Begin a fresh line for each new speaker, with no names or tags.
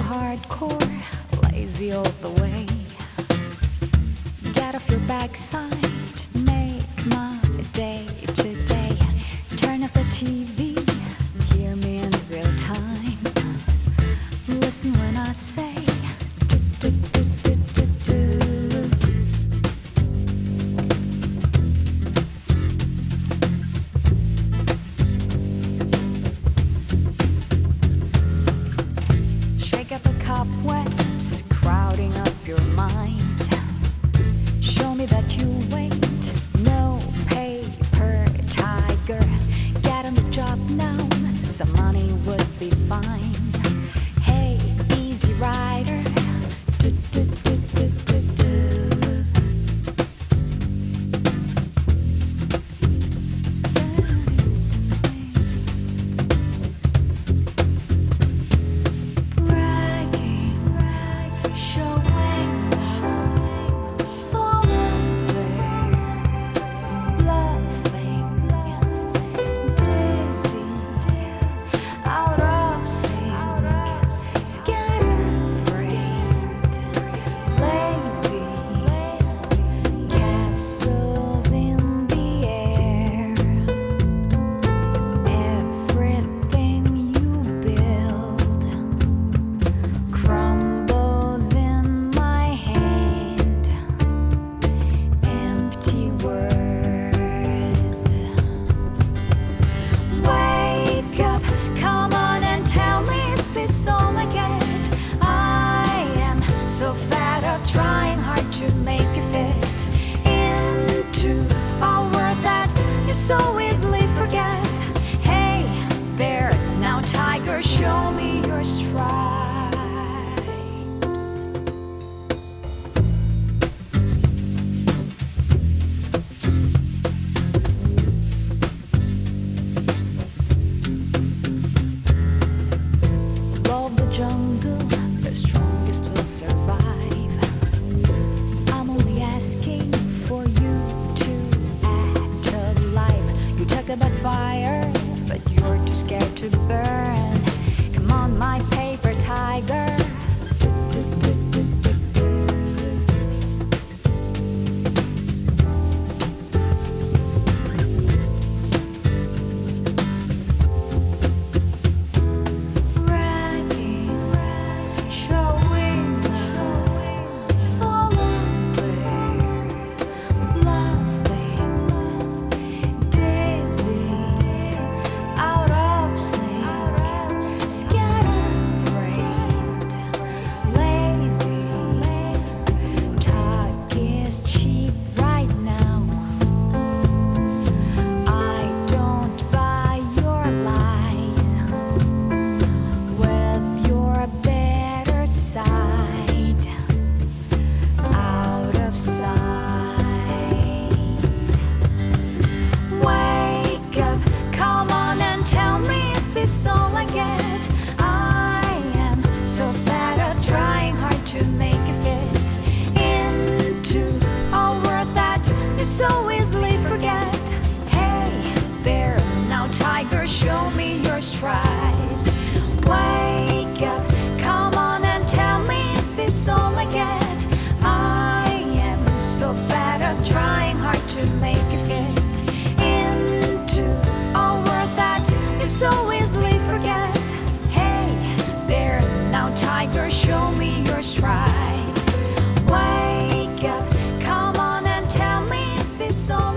hardcore, lazy all the way. Get off your backside, make my day today. Turn off the TV, hear me in real time. Listen when I say do, do, do, do, do, do. Shake up the cobwebs crowding up your mind. Show me that you wait, no paper tiger. Get on the job now, some money would be fine. Hey, easy rider. Do, do, do, do, do, do. Bragging, showing, following, bluffing, dizzy, out of sync, scatterbrained, lazy, castles in the air. Everything you build crumbles in my hand. Empty words. Wake up, come on and tell me, is this all I get? I am so fed up trying hard to make it fit into a world that you so easily forget. Hey, bear, now tiger, show me your stripes. Love the jungle, the strongest will survive. I'm only asking for you to act alive. You talk about fire, but you're too scared to burn. Come on, my paper tiger. Do, do, do, do, do, bragging, showing, following, bluffing, dizzy, out of sync, scatterbrained, lazy. Talk is cheap right now. I don't buy your lies. With your better side out of sight. Wake up, come on and tell me, is this all I get? I am so fed up trying hard to make it fit into a world that you so easily forget. Hey, bear, now tiger, show me your stripes. Wake up, come on and tell me, is this all I get? I am so fed up trying hard to make it fit into a world that you so easily forget. Hey, bear, now tiger, show me your stripes. Wake up, come on and tell me, is this all